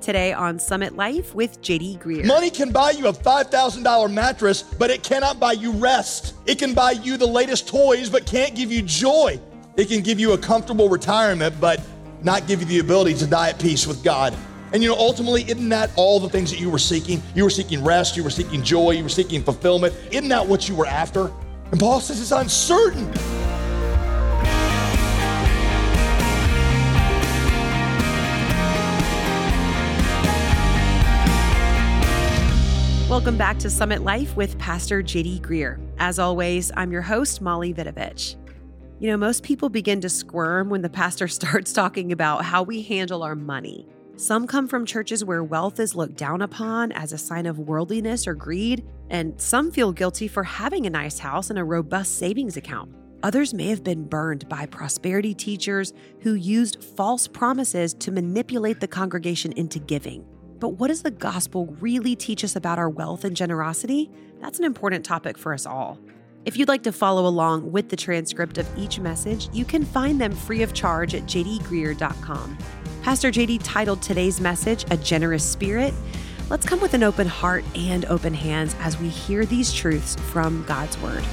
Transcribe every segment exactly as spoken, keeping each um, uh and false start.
Today on Summit Life with J D Greear. Money can buy you a five thousand dollars mattress, but it cannot buy you rest. It can buy you the latest toys, but can't give you joy. It can give you a comfortable retirement, but not give you the ability to die at peace with God. And you know, ultimately, isn't that all the things that you were seeking? You were seeking rest, you were seeking joy, you were seeking fulfillment. Isn't that what you were after? And Paul says it's uncertain. Welcome back to Summit Life with Pastor J D Greear. As always, I'm your host, Molly Vidovich. You know, most people begin to squirm when the pastor starts talking about how we handle our money. Some come from churches where wealth is looked down upon as a sign of worldliness or greed, and some feel guilty for having a nice house and a robust savings account. Others may have been burned by prosperity teachers who used false promises to manipulate the congregation into giving. But what does the gospel really teach us about our wealth and generosity? That's an important topic for us all. If you'd like to follow along with the transcript of each message, you can find them free of charge at j d greear dot com. Pastor J D titled today's message, A Generous Spirit. Let's come with an open heart and open hands as we hear these truths from God's Word.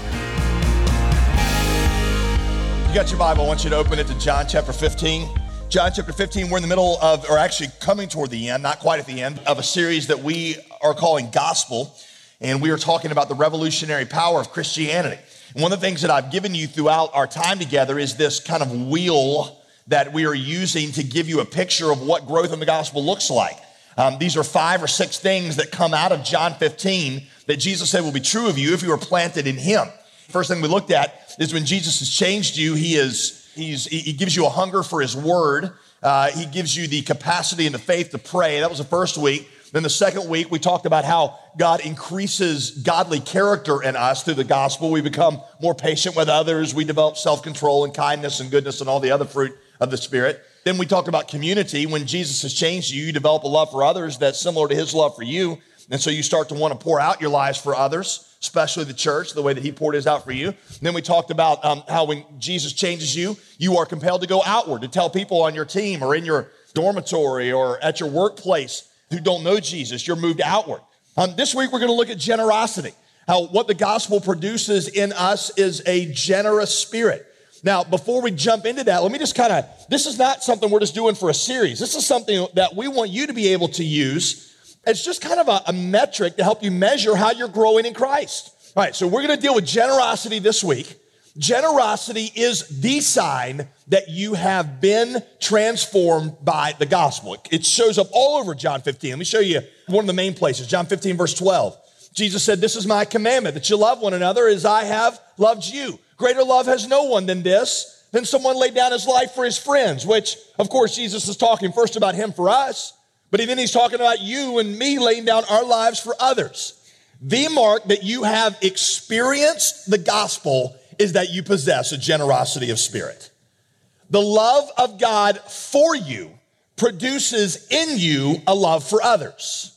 You got your Bible, I want you to open it to John chapter fifteen. John chapter fifteen, we're in the middle of, or actually coming toward the end, not quite at the end, of a series that we are calling Gospel. And we are talking about the revolutionary power of Christianity. And one of the things that I've given you throughout our time together is this kind of wheel that we are using to give you a picture of what growth in the gospel looks like. Um, these are five or six things that come out of John fifteen that Jesus said will be true of you if you are planted in him. First thing we looked at is when Jesus has changed you, he is he's he gives you a hunger for his word. Uh, he gives you the capacity and the faith to pray. That was the first week. Then the second week, we talked about how God increases godly character in us through the gospel. We become more patient with others. We develop self-control and kindness and goodness and all the other fruit of the Spirit. Then we talked about community. When Jesus has changed you, you develop a love for others that's similar to his love for you. And so you start to want to pour out your lives for others, especially the church, the way that he poured his out for you. And then we talked about um, how when Jesus changes you, you are compelled to go outward, to tell people on your team or in your dormitory or at your workplace who don't know Jesus, you're moved outward. Um, this week, we're going to look at generosity, how what the gospel produces in us is a generous spirit. Now, before we jump into that, let me just kind of, this is not something we're just doing for a series. This is something that we want you to be able to use. It's just kind of a, a metric to help you measure how you're growing in Christ. All right, so we're going to deal with generosity this week. Generosity is the sign that you have been transformed by the gospel. It shows up all over John fifteen. Let me show you one of the main places, John fifteen, verse twelve. Jesus said, "This is my commandment, that you love one another as I have loved you. Greater love has no one than this, than someone laid down his life for his friends," which, of course, Jesus is talking first about him for us, but then he's talking about you and me laying down our lives for others. The mark that you have experienced the gospel is that you possess a generosity of spirit. The love of God for you produces in you a love for others.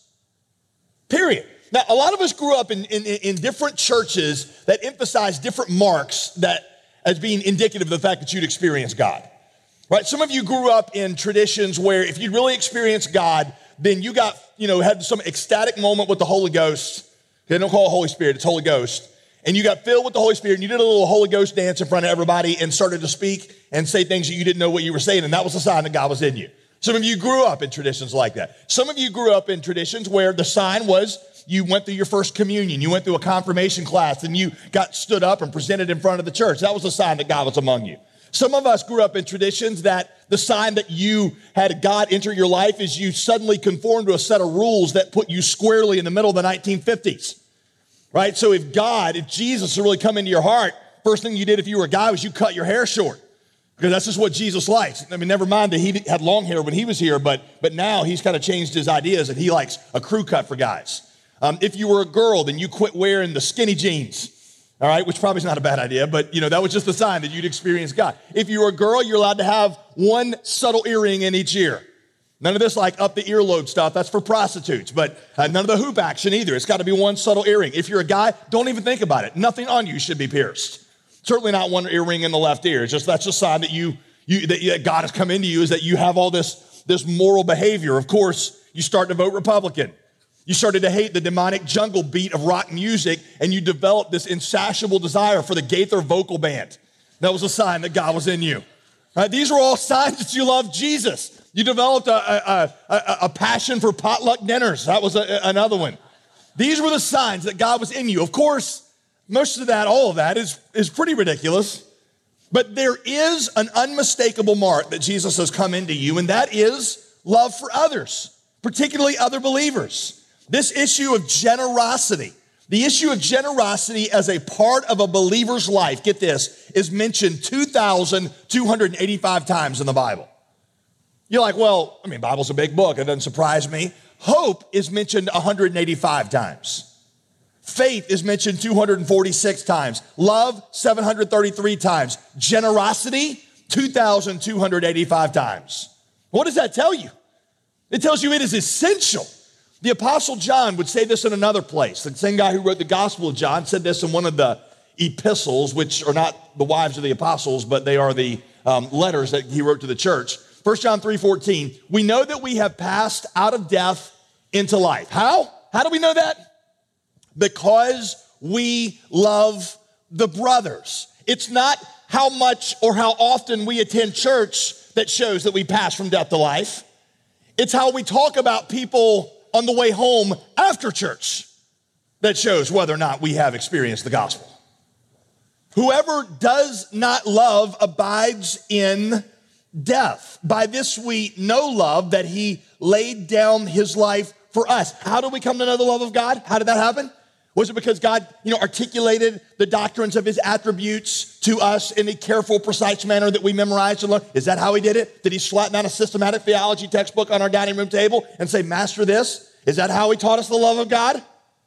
Period. Now, a lot of us grew up in, in, in different churches that emphasize different marks that as being indicative of the fact that you'd experience God. Right? Some of you grew up in traditions where if you'd really experienced God, then you got, you know, had some ecstatic moment with the Holy Ghost. They don't call it Holy Spirit, it's Holy Ghost. And you got filled with the Holy Spirit and you did a little Holy Ghost dance in front of everybody and started to speak and say things that you didn't know what you were saying. And that was a sign that God was in you. Some of you grew up in traditions like that. Some of you grew up in traditions where the sign was you went through your first communion. You went through a confirmation class and you got stood up and presented in front of the church. That was a sign that God was among you. Some of us grew up in traditions that the sign that you had God enter your life is you suddenly conformed to a set of rules that put you squarely in the middle of the nineteen fifties. Right? So if God, if Jesus had really come into your heart, first thing you did if you were a guy was you cut your hair short. Because that's just what Jesus likes. I mean, never mind that he had long hair when he was here, but, but now he's kind of changed his ideas and he likes a crew cut for guys. Um, if you were a girl, then you quit wearing the skinny jeans, all right, which probably is not a bad idea, but you know, that was just a sign that you'd experience God. If you were a girl, you're allowed to have one subtle earring in each ear. None of this like up the earlobe stuff. That's for prostitutes, but uh, none of the hoop action either. It's got to be one subtle earring. If you're a guy, don't even think about it. Nothing on you should be pierced. Certainly not one earring in the left ear. It's just that's a sign that you, you that God has come into you is that you have all this this moral behavior. Of course, you start to vote Republican. You started to hate the demonic jungle beat of rock music, and you developed this insatiable desire for the Gaither vocal band. That was a sign that God was in you. Right? These were all signs that you loved Jesus. You developed a, a, a, a passion for potluck dinners. That was a, another one. These were the signs that God was in you. Of course, most of that, all of that is, is pretty ridiculous. But there is an unmistakable mark that Jesus has come into you, and that is love for others, particularly other believers. This issue of generosity, the issue of generosity as a part of a believer's life, get this, is mentioned two thousand two hundred eighty-five times in the Bible. You're like, well, I mean, Bible's a big book. It doesn't surprise me. Hope is mentioned one hundred eighty-five times. Faith is mentioned two hundred forty-six times. Love, seven hundred thirty-three times. Generosity, two thousand two hundred eighty-five times. What does that tell you? It tells you it is essential. The Apostle John would say this in another place. The same guy who wrote the Gospel of John said this in one of the epistles, which are not the wives of the apostles, but they are the um, letters that he wrote to the church. First John three fourteen, we know that we have passed out of death into life. How? How do we know that? Because we love the brothers. It's not how much or how often we attend church that shows that we pass from death to life. It's how we talk about people on the way home after church that shows whether or not we have experienced the gospel. Whoever does not love abides in death. By this we know love, that he laid down his life for us. How do we come to know the love of God? How did that happen? Was it because God, you know, articulated the doctrines of his attributes to us in a careful, precise manner that we memorized and learned? Is that how he did it? Did he slap down a systematic theology textbook on our dining room table and say, master this? Is that how he taught us the love of God?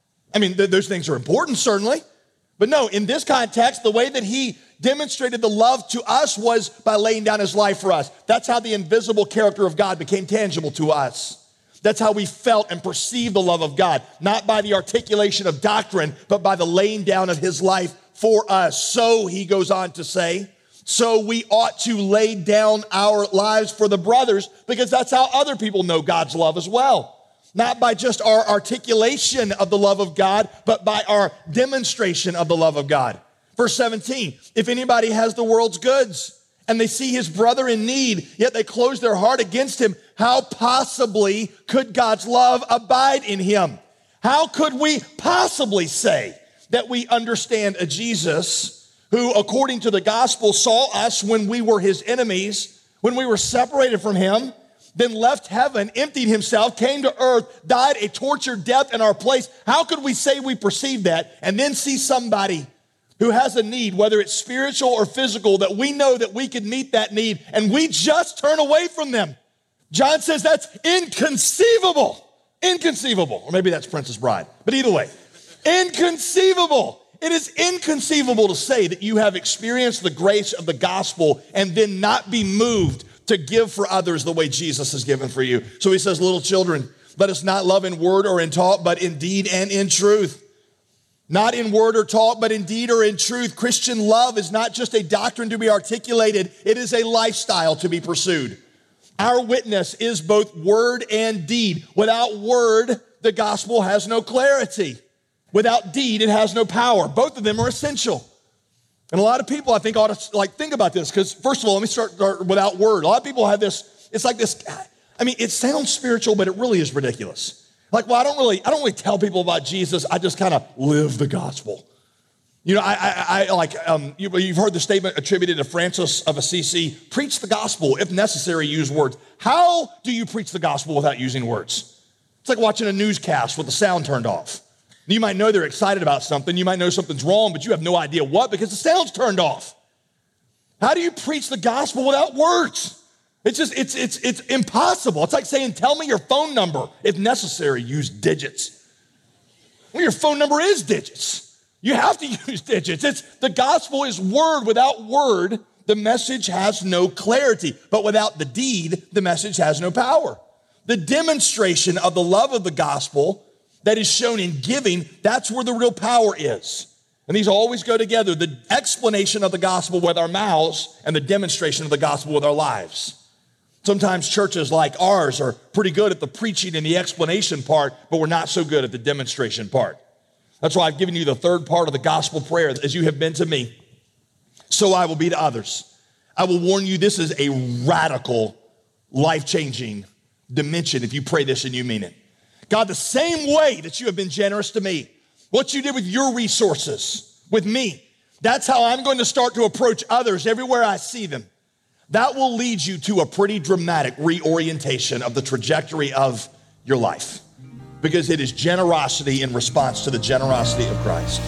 I mean, th- those things are important, certainly. But no, in this context, the way that he demonstrated the love to us was by laying down his life for us. That's how the invisible character of God became tangible to us. That's how we felt and perceived the love of God, not by the articulation of doctrine, but by the laying down of his life for us. So he goes on to say, so we ought to lay down our lives for the brothers, because that's how other people know God's love as well. Not by just our articulation of the love of God, but by our demonstration of the love of God. Verse seventeen, if anybody has the world's goods and they see his brother in need, yet they close their heart against him, how possibly could God's love abide in him? How could we possibly say that we understand a Jesus who, according to the gospel, saw us when we were his enemies, when we were separated from him, then left heaven, emptied himself, came to earth, died a tortured death in our place? How could we say we perceive that and then see somebody who has a need, whether it's spiritual or physical, that we know that we could meet that need, and we just turn away from them? John says that's inconceivable. Inconceivable. Or maybe that's Princess Bride. But either way, inconceivable. It is inconceivable to say that you have experienced the grace of the gospel and then not be moved to give for others the way Jesus has given for you. So he says, little children, let us not love in word or in talk, but in deed and in truth. Not in word or talk, but in deed or in truth. Christian love is not just a doctrine to be articulated. It is a lifestyle to be pursued. Our witness is both word and deed. Without word, the gospel has no clarity. Without deed, it has no power. Both of them are essential. And a lot of people, I think, ought to like think about this, because first of all, let me start, start without word. A lot of people have this, it's like this, I mean, it sounds spiritual, but it really is ridiculous. Like, well, I don't really, I don't really tell people about Jesus. I just kind of live the gospel. You know, I, I, I like, um, you, you've heard the statement attributed to Francis of Assisi, preach the gospel, if necessary, use words. How do you preach the gospel without using words? It's like watching a newscast with the sound turned off. You might know they're excited about something. You might know something's wrong, but you have no idea what, because the sound's turned off. How do you preach the gospel without words? It's just, it's, it's, it's impossible. It's like saying, tell me your phone number. If necessary, use digits. Well, your phone number is digits. You have to use digits. It's, the gospel is word. Without word, the message has no clarity. But without the deed, the message has no power. The demonstration of the love of the gospel that is shown in giving, that's where the real power is. And these always go together. The explanation of the gospel with our mouths and the demonstration of the gospel with our lives. Sometimes churches like ours are pretty good at the preaching and the explanation part, but we're not so good at the demonstration part. That's why I've given you the third part of the gospel prayer. As you have been to me, so I will be to others. I will warn you, this is a radical, life-changing dimension if you pray this and you mean it. God, the same way that you have been generous to me, what you did with your resources, with me, that's how I'm going to start to approach others everywhere I see them. That will lead you to a pretty dramatic reorientation of the trajectory of your life, because it is generosity in response to the generosity of Christ.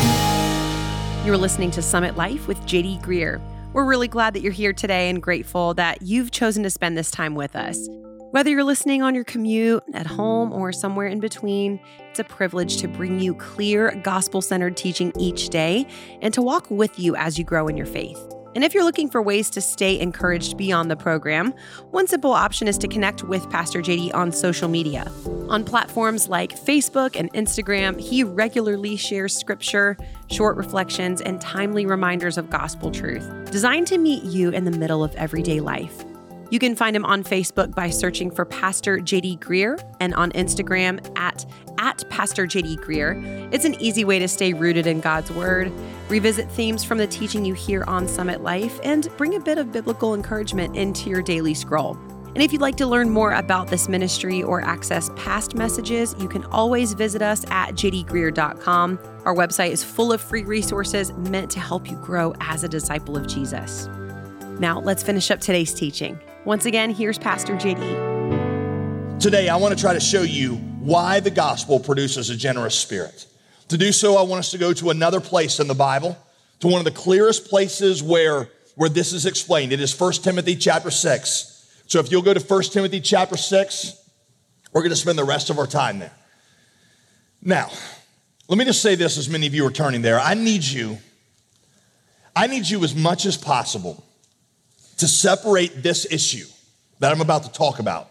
You're listening to Summit Life with J D Greear. We're really glad that you're here today and grateful that you've chosen to spend this time with us. Whether you're listening on your commute, at home, or somewhere in between, it's a privilege to bring you clear, gospel-centered teaching each day and to walk with you as you grow in your faith. And if you're looking for ways to stay encouraged beyond the program, one simple option is to connect with Pastor J D on social media. On platforms like Facebook and Instagram, he regularly shares scripture, short reflections, and timely reminders of gospel truth, designed to meet you in the middle of everyday life. You can find him on Facebook by searching for Pastor J D Greear and on Instagram at, at Pastor J D Greear. It's an easy way to stay rooted in God's Word, revisit themes from the teaching you hear on Summit Life, and bring a bit of biblical encouragement into your daily scroll. And if you'd like to learn more about this ministry or access past messages, you can always visit us at j d greear dot com. Our website is full of free resources meant to help you grow as a disciple of Jesus. Now, let's finish up today's teaching. Once again, here's Pastor J D. Today, I want to try to show you why the gospel produces a generous spirit. To do so, I want us to go to another place in the Bible, to one of the clearest places where, where this is explained. It is First Timothy chapter six. So if you'll go to First Timothy chapter six, we're going to spend the rest of our time there. Now, let me just say this as many of you are turning there. I need you, I need you as much as possible to separate this issue that I'm about to talk about.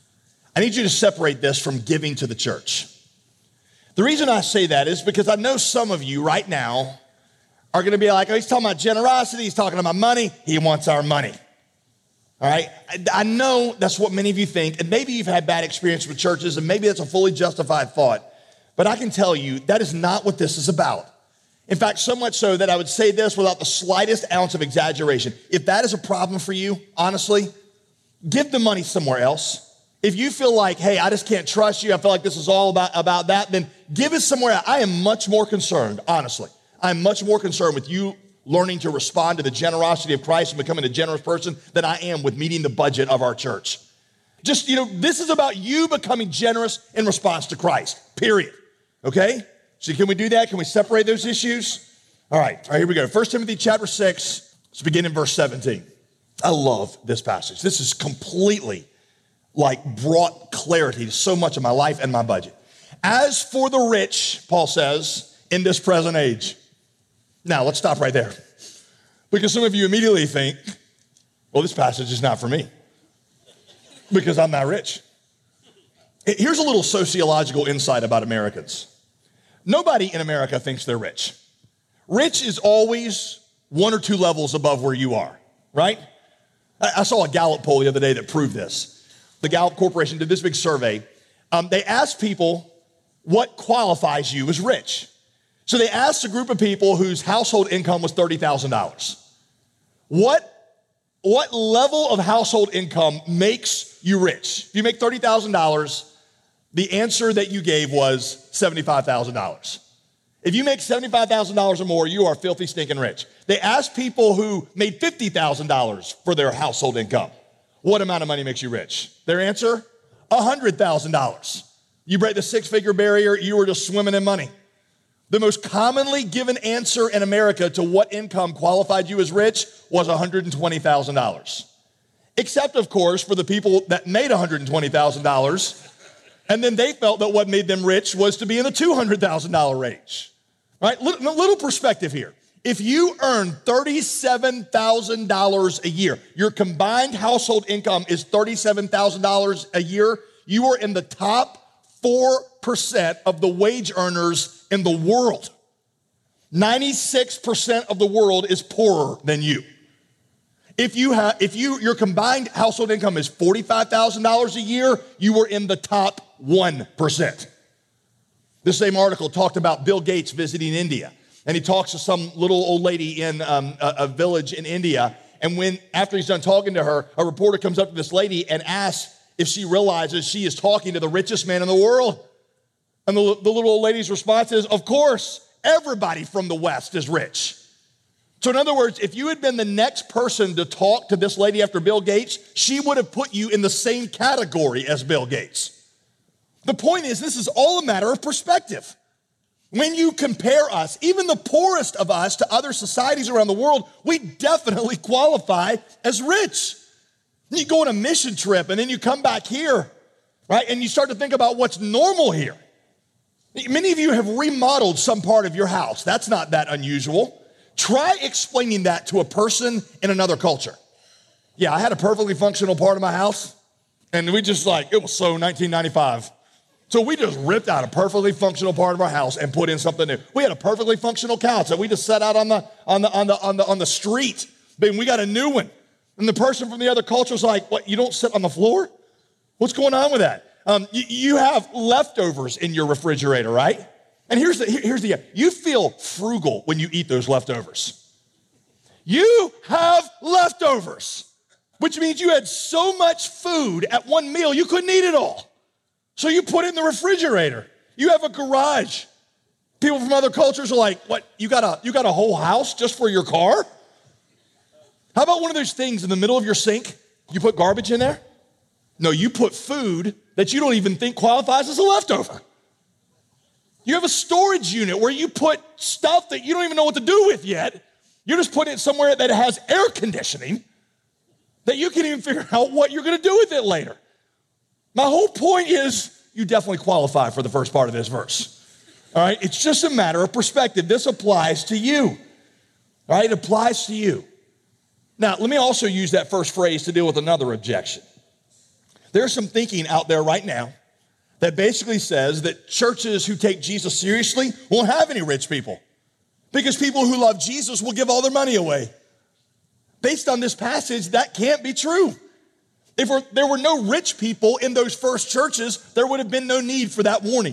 I need you to separate this from giving to the church. The reason I say that is because I know some of you right now are going to be like, oh, he's talking about generosity, he's talking about money, he wants our money. All right? I, I know that's what many of you think, and maybe you've had bad experience with churches, and maybe that's a fully justified thought, but I can tell you that is not what this is about. In fact, so much so that I would say this without the slightest ounce of exaggeration. If that is a problem for you, honestly, give the money somewhere else. If you feel like, hey, I just can't trust you, I feel like this is all about, about that, then give it somewhere else. I am much more concerned, honestly. I'm much more concerned with you learning to respond to the generosity of Christ and becoming a generous person than I am with meeting the budget of our church. Just, you know, this is about you becoming generous in response to Christ, period. Okay? So can we do that? Can we separate those issues? All right, all right, here we go. First Timothy chapter six, let's begin in verse seventeen. I love this passage. This is completely like brought clarity to so much of my life and my budget. As for the rich, Paul says, in this present age. Now, let's stop right there. Because some of you immediately think, well, this passage is not for me because I'm not rich. Here's a little sociological insight about Americans. Nobody in America thinks they're rich. Rich is always one or two levels above where you are, right? I saw a Gallup poll the other day that proved this. The Gallup Corporation did this big survey. Um, they asked people what qualifies you as rich. So they asked a group of people whose household income was thirty thousand dollars. What, what level of household income makes you rich? If you make thirty thousand dollars, the answer that you gave was seventy-five thousand dollars. If you make seventy-five thousand dollars or more, you are filthy stinking rich. They asked people who made fifty thousand dollars for their household income, what amount of money makes you rich? Their answer, one hundred thousand dollars. You break the six-figure barrier, you were just swimming in money. The most commonly given answer in America to what income qualified you as rich was one hundred twenty thousand dollars. Except, of course, for the people that made one hundred twenty thousand dollars, and then they felt that what made them rich was to be in the two hundred thousand dollars range. Right? Little, little perspective here. If you earn thirty-seven thousand dollars a year, your combined household income is thirty-seven thousand dollars a year, you are in the top four percent of the wage earners in the world. ninety-six percent of the world is poorer than you. If you have, if you your combined household income is forty-five thousand dollars a year, you were in the top one percent. This same article talked about Bill Gates visiting India, and he talks to some little old lady in um, a, a village in India. And when after he's done talking to her, a reporter comes up to this lady and asks if she realizes she is talking to the richest man in the world. And the, the little old lady's response is, "Of course, everybody from the West is rich." So in other words, if you had been the next person to talk to this lady after Bill Gates, she would have put you in the same category as Bill Gates. The point is, this is all a matter of perspective. When you compare us, even the poorest of us, to other societies around the world, we definitely qualify as rich. You go on a mission trip and then you come back here, right? And you start to think about what's normal here. Many of you have remodeled some part of your house. That's not that unusual. Try explaining that to a person in another culture. Yeah, I had a perfectly functional part of my house, and we just like, it was so nineteen ninety-five. So we just ripped out a perfectly functional part of our house and put in something new. We had a perfectly functional couch that we just set out on the on the on the on the on the street. But we got a new one. And the person from the other culture was like, "What? You don't sit on the floor? What's going on with that?" Um, you, you have leftovers in your refrigerator, right? And here's the, here's the, you feel frugal when you eat those leftovers. You have leftovers, which means you had so much food at one meal, you couldn't eat it all. So you put it in the refrigerator. You have a garage. People from other cultures are like, "What, you got a, you got a whole house just for your car?" How about one of those things in the middle of your sink? You put garbage in there? No, you put food that you don't even think qualifies as a leftover. You have a storage unit where you put stuff that you don't even know what to do with yet. You're just putting it somewhere that has air conditioning that you can't even figure out what you're going to do with it later. My whole point is you definitely qualify for the first part of this verse. All right? It's just a matter of perspective. This applies to you. All right? It applies to you. Now, let me also use that first phrase to deal with another objection. There's some thinking out there right now that basically says that churches who take Jesus seriously won't have any rich people because people who love Jesus will give all their money away. Based on this passage, that can't be true. If there were no rich people in those first churches, there would have been no need for that warning.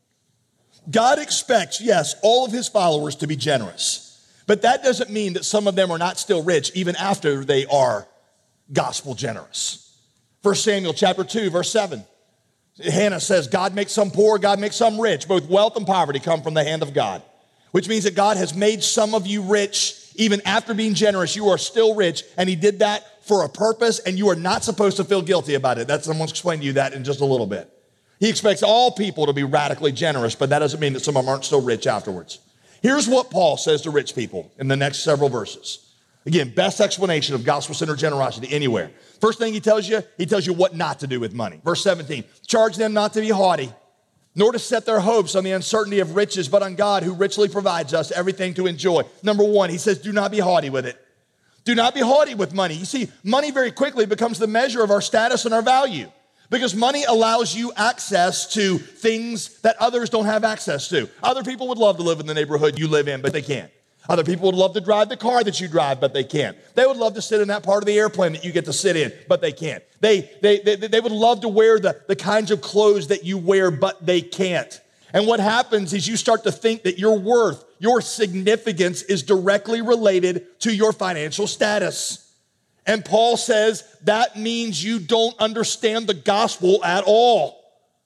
God expects, yes, all of his followers to be generous, but that doesn't mean that some of them are not still rich even after they are gospel generous. First Samuel chapter two, verse seven. Hannah says, "God makes some poor, God makes some rich. Both wealth and poverty come from the hand of God," which means that God has made some of you rich. Even after being generous, you are still rich, and he did that for a purpose, and you are not supposed to feel guilty about it. That's, I'm going to explain to you that in just a little bit. He expects all people to be radically generous, but that doesn't mean that some of them aren't still rich afterwards. Here's what Paul says to rich people in the next several verses. Again, best explanation of gospel-centered generosity anywhere. First thing he tells you, he tells you what not to do with money. Verse seventeen, "Charge them not to be haughty, nor to set their hopes on the uncertainty of riches, but on God who richly provides us everything to enjoy." Number one, he says, do not be haughty with it. Do not be haughty with money. You see, money very quickly becomes the measure of our status and our value because money allows you access to things that others don't have access to. Other people would love to live in the neighborhood you live in, but they can't. Other people would love to drive the car that you drive, but they can't. They would love to sit in that part of the airplane that you get to sit in, but they can't. They, they, they, they would love to wear the, the kinds of clothes that you wear, but they can't. And what happens is you start to think that your worth, your significance is directly related to your financial status. And Paul says that means you don't understand the gospel at all.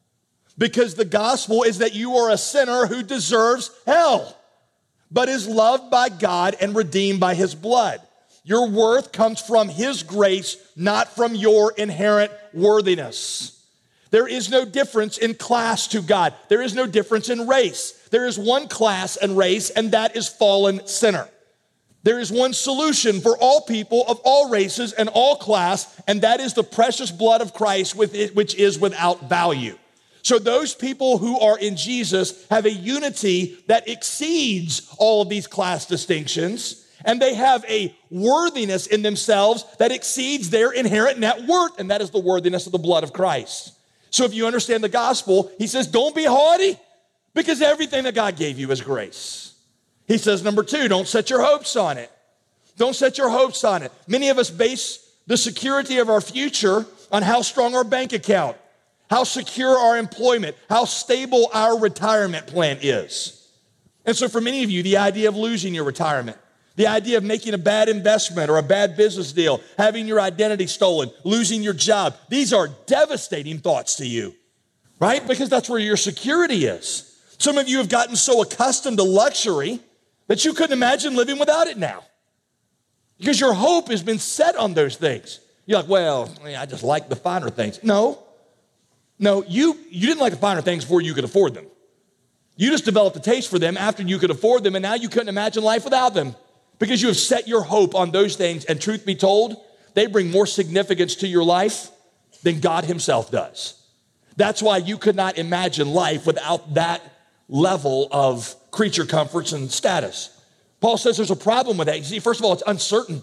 Because the gospel is that you are a sinner who deserves hell, but is loved by God and redeemed by his blood. Your worth comes from his grace, not from your inherent worthiness. There is no difference in class to God. There is no difference in race. There is one class and race, and that is fallen sinner. There is one solution for all people of all races and all class, and that is the precious blood of Christ, which is without value. So those people who are in Jesus have a unity that exceeds all of these class distinctions, and they have a worthiness in themselves that exceeds their inherent net worth, and that is the worthiness of the blood of Christ. So if you understand the gospel, he says, don't be haughty, because everything that God gave you is grace. He says, number two, don't set your hopes on it. Don't set your hopes on it. Many of us base the security of our future on how strong our bank account, how secure our employment, how stable our retirement plan is. And so for many of you, the idea of losing your retirement, the idea of making a bad investment or a bad business deal, having your identity stolen, losing your job, these are devastating thoughts to you, right? Because that's where your security is. Some of you have gotten so accustomed to luxury that you couldn't imagine living without it now. Because your hope has been set on those things. You're like, well, I just like the finer things. No, no, you, you didn't like the finer things before you could afford them. You just developed a taste for them after you could afford them, and now you couldn't imagine life without them because you have set your hope on those things, and truth be told, they bring more significance to your life than God himself does. That's why you could not imagine life without that level of creature comforts and status. Paul says there's a problem with that. You see, first of all, it's uncertain.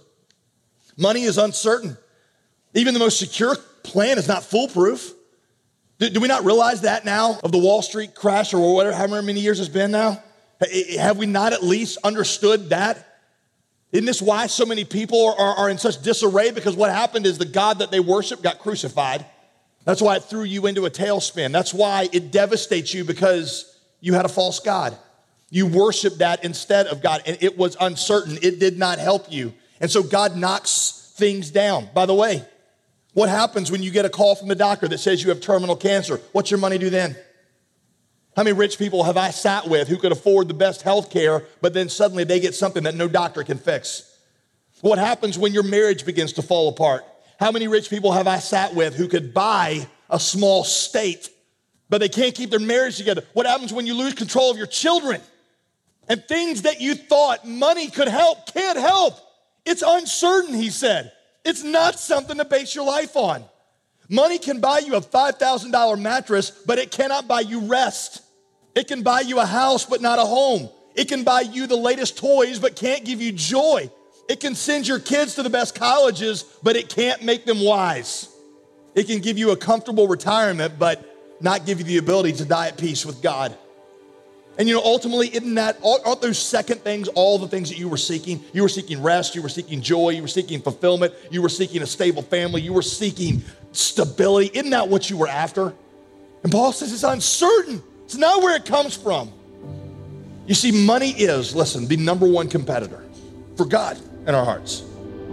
Money is uncertain. Even the most secure plan is not foolproof. Do, do we not realize that now of the Wall Street crash or whatever, however many years it's been now? Have we not at least understood that? Isn't this why so many people are, are, are in such disarray? Because what happened is the God that they worship got crucified. That's why it threw you into a tailspin. That's why it devastates you, because you had a false God. You worshiped that instead of God, and it was uncertain. It did not help you. And so God knocks things down. By the way, what happens when you get a call from the doctor that says you have terminal cancer? What's your money do then? How many rich people have I sat with who could afford the best health care, but then suddenly they get something that no doctor can fix? What happens when your marriage begins to fall apart? How many rich people have I sat with who could buy a small state, but they can't keep their marriage together? What happens when you lose control of your children? And things that you thought money could help can't help. It's uncertain, he said. It's not something to base your life on. Money can buy you a five thousand dollars mattress, but it cannot buy you rest. It can buy you a house, but not a home. It can buy you the latest toys, but can't give you joy. It can send your kids to the best colleges, but it can't make them wise. It can give you a comfortable retirement, but not give you the ability to die at peace with God. And you know, ultimately, isn't that, aren't those second things all the things that you were seeking? You were seeking rest, you were seeking joy, you were seeking fulfillment, you were seeking a stable family, you were seeking stability. Isn't that what you were after? And Paul says it's uncertain. It's not where it comes from. You see, money is, listen, the number one competitor for God in our hearts.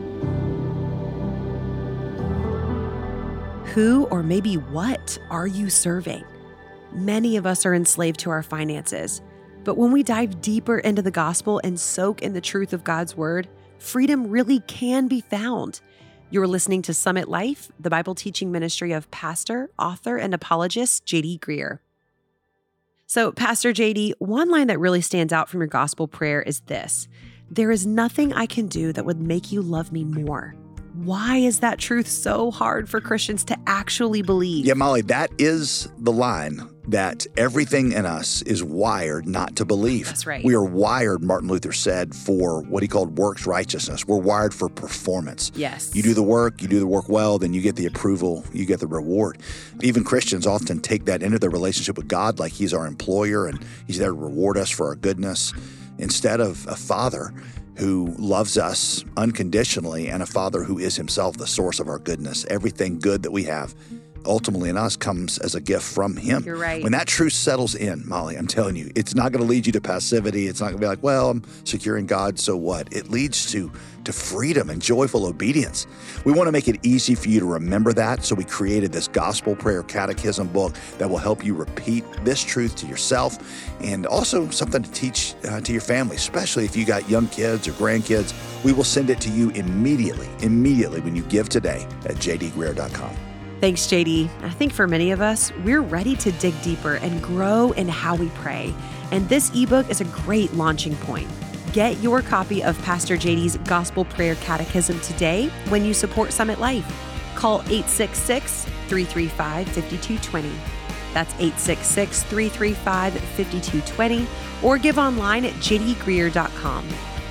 Who or maybe what are you serving? Many of us are enslaved to our finances, but when we dive deeper into the gospel and soak in the truth of God's word, freedom really can be found. You're listening to Summit Life, the Bible teaching ministry of pastor, author, and apologist J D Greear. So, Pastor J D, one line that really stands out from your gospel prayer is this: "There is nothing I can do that would make you love me more." Why is that truth so hard for Christians to actually believe? Yeah, Molly, that is the line that everything in us is wired not to believe. That's right. We are wired, Martin Luther said, for what he called works righteousness. We're wired for performance. Yes. You do the work, you do the work well, then you get the approval, you get the reward. Even Christians often take that into their relationship with God like he's our employer and he's there to reward us for our goodness, instead of a father who loves us unconditionally and a father who is himself the source of our goodness. Everything good that we have ultimately in us comes as a gift from him. You're right. When that truth settles in, Molly, I'm telling you, it's not going to lead you to passivity. It's not going to be like, well, I'm secure in God, so what? It leads to, to freedom and joyful obedience. We want to make it easy for you to remember that, so we created this gospel prayer catechism book that will help you repeat this truth to yourself, and also something to teach uh, to your family, especially if you got young kids or grandkids. We will send it to you immediately, immediately when you give today at j d greear dot com. Thanks, J D. I think for many of us, we're ready to dig deeper and grow in how we pray. And this ebook is a great launching point. Get your copy of Pastor J D's Gospel Prayer Catechism today when you support Summit Life. Call eight six six, three three five, five two two zero. That's eight six six, three three five, five two two zero, or give online at j d greear dot com.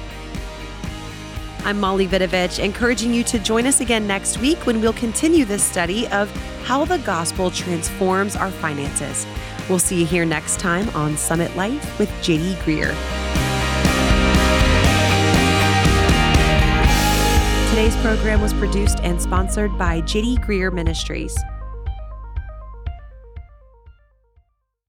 I'm Molly Vidovich, encouraging you to join us again next week when we'll continue this study of how the gospel transforms our finances. We'll see you here next time on Summit Life with J D Greear. Today's program was produced and sponsored by J D Greer Ministries.